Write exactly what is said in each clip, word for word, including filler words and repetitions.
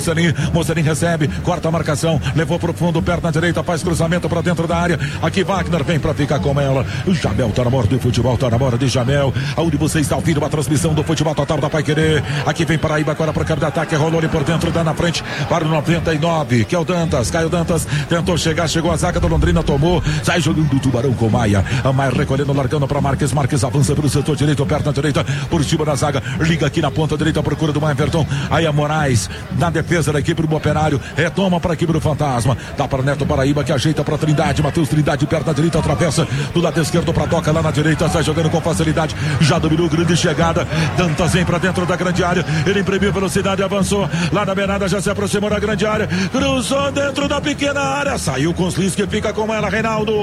Mocelinho, Mocelinho recebe, corta a marcação, levou pro fundo, perna direita, faz cruzamento pra dentro da área. Aqui Wagner vem pra ficar com ela. O Jamel tá na hora do futebol, tá na hora de Jamel. Aonde você está ouvindo uma transmissão do futebol total da Paiquerê. Aqui vem Paraíba agora pro campo de ataque, rolou ali por dentro, dá na frente para o noventa e nove, que é o Dantas. Caio Dantas tentou chegar, chegou a zaga do Londrina, tomou, sai jogando o Tubarão com Maia. A Maia recolhendo, largando pra Marques. Marques avança pelo setor direito, perna direita, por cima da zaga, liga aqui na ponta direita, procura do Everton. Aí a Moraes na defesa da equipe do Operário, retoma para a equipe do Fantasma, dá para Neto Paraíba que ajeita para Trindade, Matheus Trindade perna direita, atravessa do lado esquerdo para Toca lá na direita, sai jogando com facilidade, já dominou, grande chegada, Dantas vem para dentro da grande área, ele imprimiu velocidade, avançou lá na beirada, já se aproximou da grande área, cruzou dentro da pequena área, saiu com os Lis que fica com ela, Reinaldo.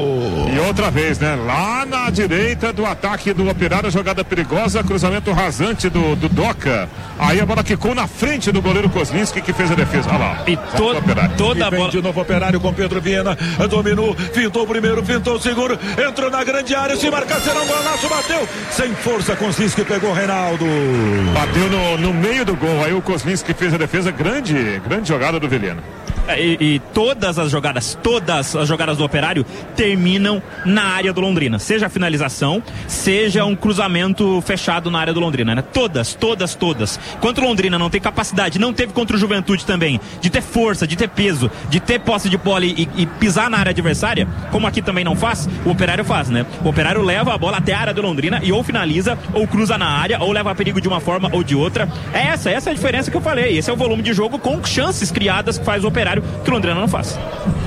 E outra vez, né, lá na direita do ataque do Operário, jogada perigosa, cruzamento rasante do, do Doca, aí a bola quicou na frente do goleiro Kozlinski que fez a defesa, olha lá. E to toda a bola. De novo Operário com Pedro Viana, dominou, fintou o primeiro, fintou o segundo, entrou na grande área, se marcar será um golaço, bateu, sem força, Kozlinski pegou, Reinaldo. Bateu no, no meio do gol, aí o Kozlinski fez a defesa, grande, grande jogada do Vilhena. E, e todas as jogadas, todas as jogadas do Operário terminam na área do Londrina, seja a finalização, seja um cruzamento fechado na área do Londrina, né? Todas, todas, todas. Quanto o Londrina não tem capacidade, não teve contra o Juventude também, de ter força, de ter peso, de ter posse de bola e, e pisar na área adversária, como aqui também não faz, o Operário faz, né? O Operário leva a bola até a área do Londrina e ou finaliza, ou cruza na área, ou leva a perigo de uma forma ou de outra. É essa, essa é a diferença que eu falei. Esse é o volume de jogo com chances criadas que faz o Operário, que o Londrina não faz.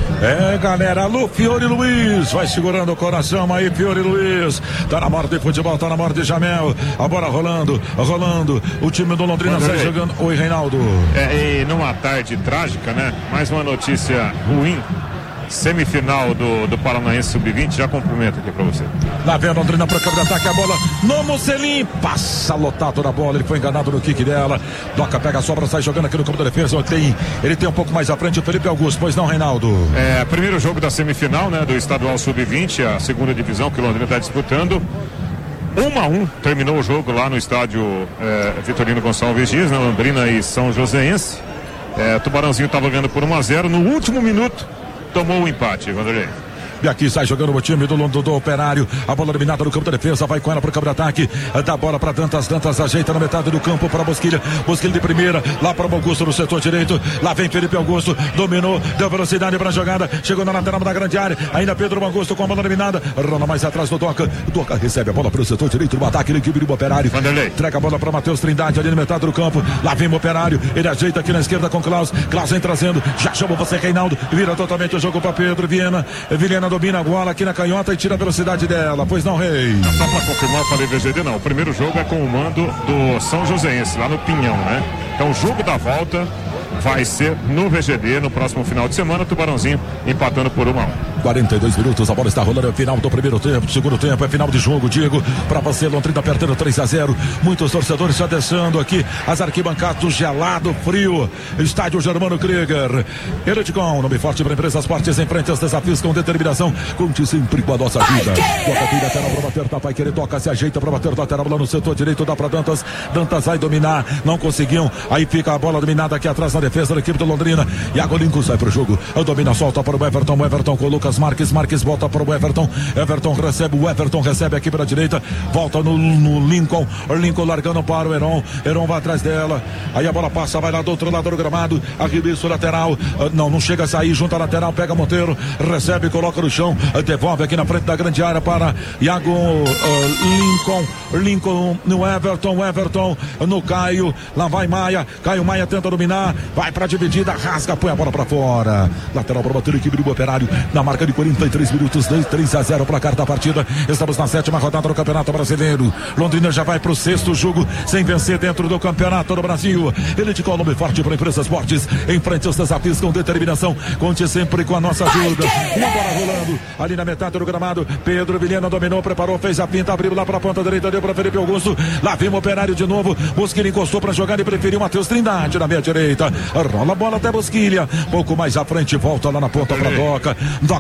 É, galera, Lu Fiore Luiz vai segurando o coração aí, Fiore Luiz, tá na morte de futebol, tá na morte de Jamel, a bola rolando, rolando, o time do Londrina sai jogando. Oi, Reinaldo. É, e numa tarde trágica, né, mais uma notícia ruim, semifinal do, do Paranaense sub vinte, já cumprimento aqui pra você. Lá vem a Londrina pro campo de ataque, a bola no Mocelim, passa lotado na bola, ele foi enganado no kick dela, Doca pega a sobra, sai jogando aqui no campo da defesa, tem, ele tem um pouco mais à frente o Felipe Augusto, pois não, Reinaldo? É, primeiro jogo da semifinal, né, do estadual sub vinte, a segunda divisão que o Londrina está disputando. um a um terminou o jogo lá no estádio é, Vitorino Gonçalves Dias, na Londrina e São Joséense. É, Tubarãozinho estava ganhando por um a zero, no último minuto tomou o empate, Vanderlei. E aqui sai jogando o time do, do, do Operário. A bola eliminada no campo da defesa. Vai com ela pro campo de ataque. Dá a bola para Dantas. Dantas ajeita na metade do campo para Bosquilha. Bosquilha de primeira. Lá para o Augusto no setor direito. Lá vem Felipe Augusto. Dominou. Deu velocidade para a jogada. Chegou na lateral da grande área. Ainda Pedro Augusto com a bola eliminada. Rola mais atrás do Doca. Doca recebe a bola para o setor direito do ataque. Ele equipe do Operário. Vanderlei. Entrega a bola para Matheus Trindade ali na metade do campo. Lá vem o Operário. Ele ajeita aqui na esquerda com Klaus. Klaus vem trazendo. Já chamou você, Reinaldo. Vira totalmente o jogo para Pedro Viana. Viana domina a bola aqui na canhota e tira a velocidade dela, pois não, Rei? Só para confirmar, eu falei V G D, não. O primeiro jogo é com o mando do São Joséense, lá no Pinhão, né? Então o jogo da volta vai ser no V G D no próximo final de semana. Tubarãozinho empatando por uma a um. quarenta e dois minutos, a bola está rolando, é final do primeiro tempo, segundo tempo, é final de jogo, Diego, para você, Londrina perdendo três a zero, muitos torcedores já descendo aqui, as arquibancadas, gelado, frio, estádio Germano Krieger, Eletcom, nome forte para empresas fortes, em frente aos desafios com determinação, conte sempre com a nossa vida. Toca aqui, lateral para bater, tá, vai querer, toca, se ajeita para bater, lateral lá no setor direito, dá para Dantas, Dantas vai dominar, não conseguiu, aí fica a bola dominada aqui atrás na defesa da equipe do Londrina, Iago Lincoln sai pro jogo, domina, solta para o Everton, o Everton coloca Marques, Marques volta para o Everton, Everton recebe, o Everton recebe aqui para a direita, volta no, no Lincoln, Lincoln largando para o Heron, Heron vai atrás dela, aí a bola passa, vai lá do outro lado do gramado, arremesso lateral, não, não chega a sair, junta a lateral, pega Monteiro, recebe, coloca no chão, devolve aqui na frente da grande área para Iago uh, Lincoln, Lincoln no Everton, Everton no Caio, lá vai Maia, Caio Maia tenta dominar, vai para a dividida, rasga, põe a bola para fora, lateral para bater a equipe do Operário, na marca de quarenta e três minutos, três a zero placar da partida. Estamos na sétima rodada do Campeonato Brasileiro. Londrina já vai para o sexto jogo sem vencer dentro do Campeonato do Brasil. Ele te nome forte para Empresas Fortes. Em frente aos desafios com determinação. Conte sempre com a nossa ajuda. Uma bola rolando ali na metade do gramado. Pedro Vilhena dominou, preparou, fez a pinta, abriu lá para a ponta direita, deu para Felipe Augusto. Lá vem o Operário de novo. Bosquilha encostou para jogar e preferiu Matheus Trindade na meia direita. Rola a bola até Bosquilha. Pouco mais à frente, volta lá na ponta para Doca. Doca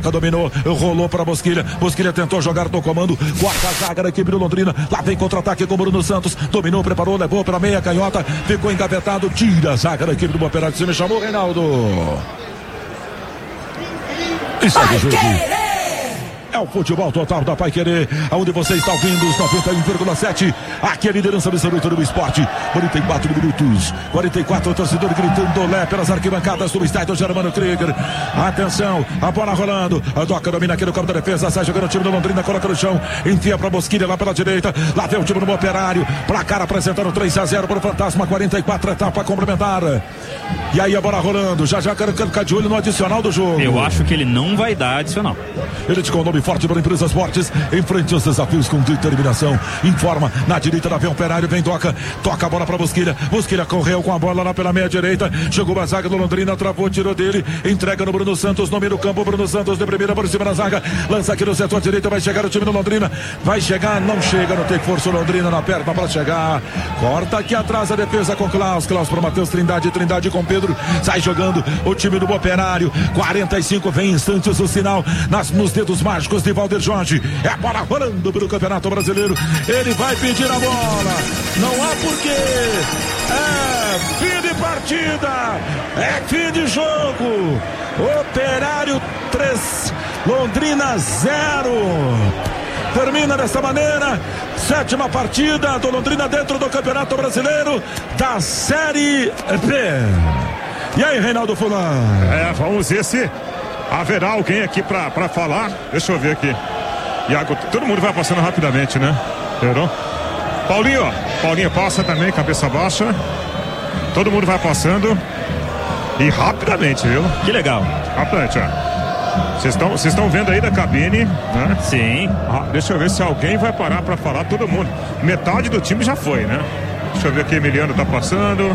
Doca dominou, rolou para Bosquilha. Bosquilha tentou jogar no comando. Quarta zaga da equipe do Londrina. Lá vem contra-ataque com o Bruno Santos. Dominou, preparou, levou para meia canhota. Ficou engavetado. Tira a zaga da equipe do Operário. Você me chamou, Reinaldo? Isso é o jogo. É o futebol total da Paiquerê, onde você está ouvindo os noventa e um vírgula sete. Aqui é a liderança absoluta do esporte. quarenta e quatro minutos. quarenta e quatro, o torcedor gritando olé pelas arquibancadas do estádio Germano Krieger. Atenção, a bola rolando. A Doca domina aqui no campo da defesa. Sai jogando o time do Londrina, coloca no chão. Enfia para Bosquilha lá pela direita. Lá vem o time do Operário. Placar apresentando três a zero para o Fantasma. quarenta e quatro, etapa complementar. E aí a bola rolando. Já já quero ficar de olho no adicional do jogo. Eu acho que ele não vai dar adicional. Ele te com o nome forte para Empresas Fortes, enfrente os desafios com determinação. Informa, na direita da vem Operário, vem Doca, toca a bola para Bosquilha. Bosquilha correu com a bola lá pela meia direita, chegou a zaga do Londrina, travou, tirou dele, entrega no Bruno Santos, no meio do campo, Bruno Santos de primeira por cima da zaga, lança aqui no setor direito, vai chegar o time do Londrina, vai chegar, não chega, não tem força o Londrina na perna para chegar, corta aqui atrás a defesa com Klaus, Klaus para Matheus Trindade, Trindade com Pedro, sai jogando o time do Operário, quarenta e cinco, vem instantes o sinal nas, nos dedos mágicos de Valder Jorge, é a bola rolando pelo Campeonato Brasileiro, ele vai pedir a bola, não há porquê, é fim de partida, é fim de jogo, Operário três, Londrina zero, termina dessa maneira, sétima partida do Londrina dentro do Campeonato Brasileiro da Série B. E aí, Reinaldo Fulano? É, vamos ver se haverá alguém aqui pra, pra falar. Deixa eu ver aqui. Iago, todo mundo vai passando rapidamente, né? Entendeu? Paulinho, ó. Paulinho passa também, cabeça baixa. Todo mundo vai passando. E rapidamente, viu? Que legal. Rapidamente, ó. Vocês estão vocês estão vendo aí da cabine, né? Sim. Ah, deixa eu ver se alguém vai parar pra falar, todo mundo. Metade do time já foi, né? Deixa eu ver aqui, Emiliano tá passando.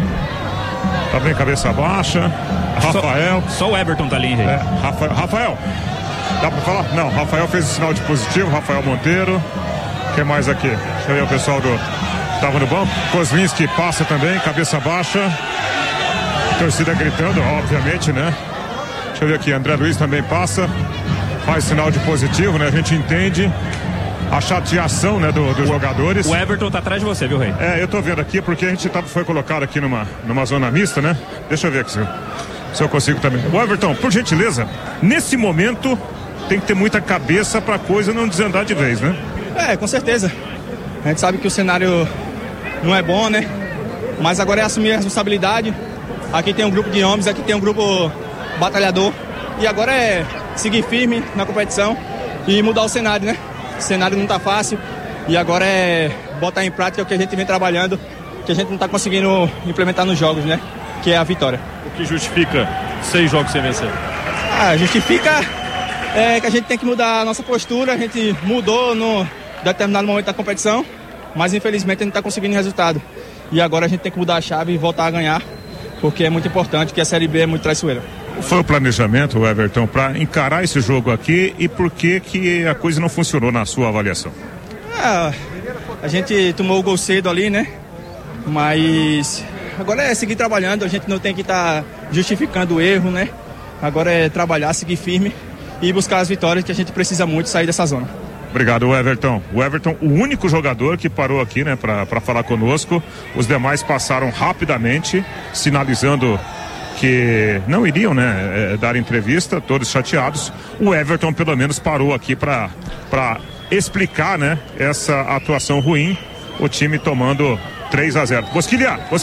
Tá bem, cabeça baixa. Rafael. Só, só o Everton tá ali, hein, é, Rafael, Rafael, dá pra falar? Não, Rafael fez o sinal de positivo, Rafael Monteiro. Quem mais aqui? Deixa eu ver o pessoal do. Tava no banco. Kozlinski passa também, cabeça baixa. Torcida gritando, obviamente, né? Deixa eu ver aqui, André Luiz também passa. Faz sinal de positivo, né? A gente entende a chateação, né, dos do jogadores. O Everton tá atrás de você, viu, Rei? É, eu tô vendo aqui porque a gente tá, foi colocado aqui numa, numa zona mista, né? Deixa eu ver aqui se, se eu consigo também. O Everton, por gentileza, nesse momento tem que ter muita cabeça pra coisa não desandar de vez, né? É, com certeza. A gente sabe que o cenário não é bom, né? Mas agora é assumir a responsabilidade. Aqui tem um grupo de homens, aqui tem um grupo batalhador. E agora é seguir firme na competição e mudar o cenário, né? O cenário não tá fácil e agora é botar em prática o que a gente vem trabalhando, que a gente não tá conseguindo implementar nos jogos, né? Que é a vitória. O que justifica seis jogos sem vencer? Ah, justifica é, que a gente tem que mudar a nossa postura, a gente mudou no determinado momento da competição, mas infelizmente a gente não tá conseguindo resultado. E agora a gente tem que mudar a chave e voltar a ganhar, porque é muito importante, que a Série B é muito traiçoeira. Foi o planejamento, Everton, para encarar esse jogo aqui e por que que a coisa não funcionou na sua avaliação? Ah, a gente tomou o gol cedo ali, né? Mas agora é seguir trabalhando, a gente não tem que estar tá justificando o erro, né? Agora é trabalhar, seguir firme e buscar as vitórias, que a gente precisa muito sair dessa zona. Obrigado, Everton. O Everton, o único jogador que parou aqui, né, para falar conosco. Os demais passaram rapidamente, sinalizando que não iriam, né, é, dar entrevista, todos chateados. O Everton pelo menos parou aqui para para explicar, né, essa atuação ruim, o time tomando três a zero. Bosquilha, Bosquilha.